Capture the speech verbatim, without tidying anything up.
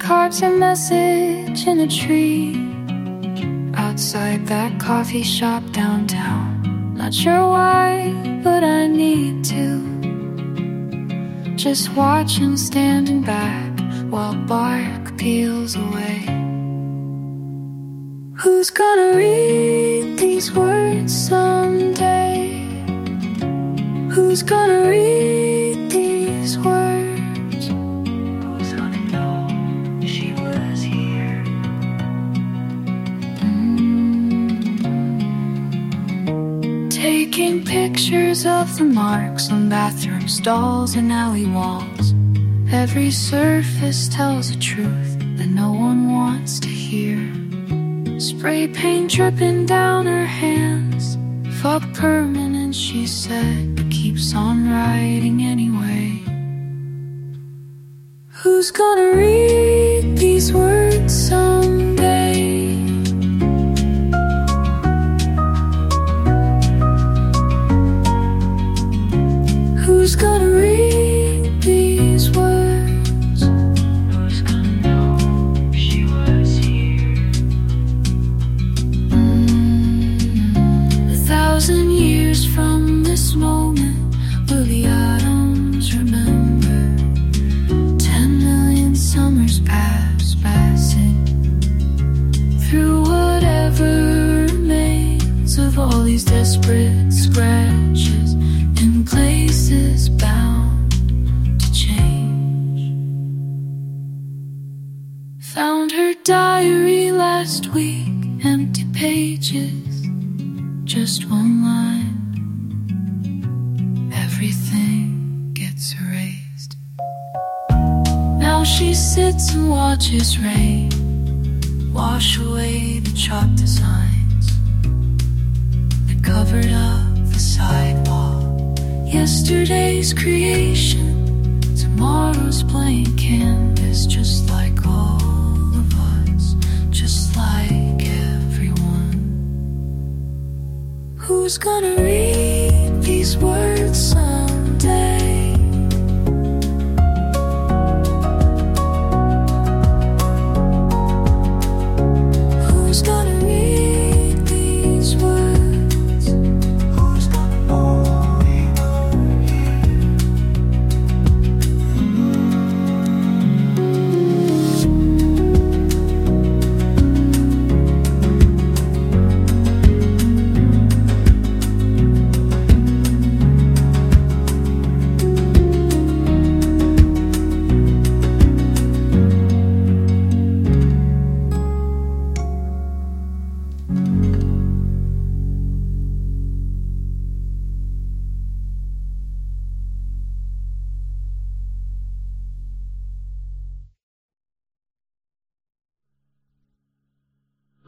carves a message in a tree outside that coffee shop downtown. Not sure why, but I need to just watch him standing back while bark peels away. Who's gonna read these words someday? Who's gonna read these words? Who's gonna know she was here? Mm. Taking pictures of the marks on bathroom stalls and alley walls. Every surface tells a truth that no one wants to hear. Spray paint dripping down her hands. Fuck permanent, she said, but keeps on writing anyway. Who's gonna read these words someday? Who's gonna read these words? Who's gonna know she was here? Mm-hmm. A thousand years from this moment, will the atoms remember? Ten million summers pass, passing through whatever remains of all these desperate scratches in places bound to change. Found her diary last week, empty pages, just one line. Everything gets erased. Now she sits and watches rain wash away the chalk designs that covered up the sidewalk. Yesterday's creation, tomorrow's blank canvas, just like all of us, just like everyone. Who's gonna read these words someday?